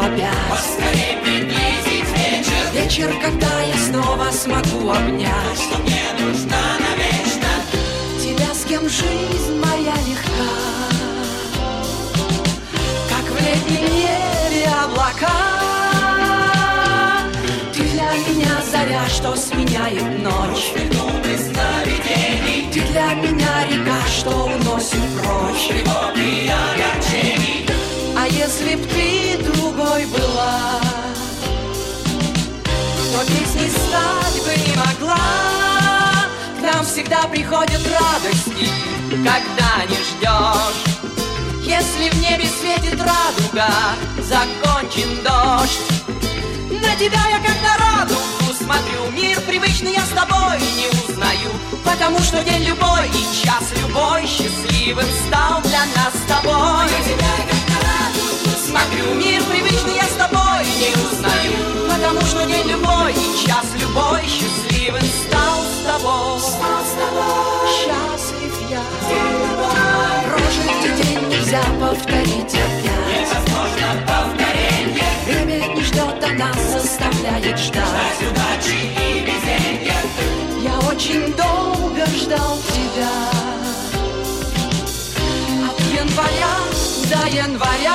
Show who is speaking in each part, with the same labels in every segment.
Speaker 1: опять.
Speaker 2: Поскорей приблизить вечер.
Speaker 1: Вечер, когда я снова смогу обнять.
Speaker 2: Что мне нужна навечно.
Speaker 1: Тебя, с кем жизнь моя легка, как в летнем небе облака. Ты для меня заря, что сменяет ночь.
Speaker 2: Минуты сновидений.
Speaker 1: Ты для меня река, что уносит прочь
Speaker 2: Тревоги и огорчений.
Speaker 1: А если б ты другой была, то песней стать бы не могла. К нам всегда приходят радости, когда не ждешь. Если в небе светит радуга, закончен дождь. На тебя я как на радугу смотрю. Мир привычный я с тобой не узнаю, потому что день любой и час любой счастливым стал для нас с тобой.
Speaker 2: На тебя как на радугу
Speaker 1: Смотрю, мир привычный я с тобой не узнаю, потому что день любой и час любой счастливым стал с тобой. Счастлив я, прожитый день нельзя повторить опять.
Speaker 2: невозможно повторение.
Speaker 1: Время не ждет, а нас заставляет ждать.
Speaker 2: Ждать удачи и везенья.
Speaker 1: Я очень долго ждал тебя, от января до января.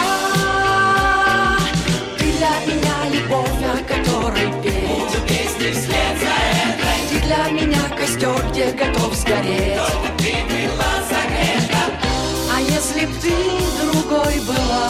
Speaker 1: Ты для меня любовь, о которой петь.
Speaker 2: Буду песни вслед за этой.
Speaker 1: Ты для меня костер, где готов сгореть.
Speaker 2: Только ты была согрета.
Speaker 1: А если б ты другой была,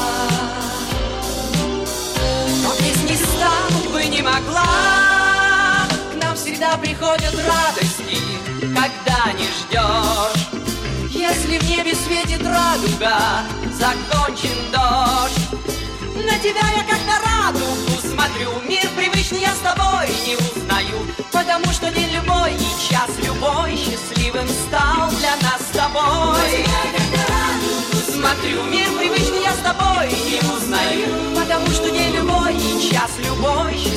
Speaker 1: то песни стать бы не могла. К нам всегда приходят радости, когда не ждешь. Если в небе светит радуга, закончен дождь. На тебя я как на радугу смотрю. Мир привычный я с тобой не узнаю, потому что день любой и час любой счастливым стал для нас с тобой. Смотрю, мир привычный я с тобой не узнаю, потому что день любой и час любой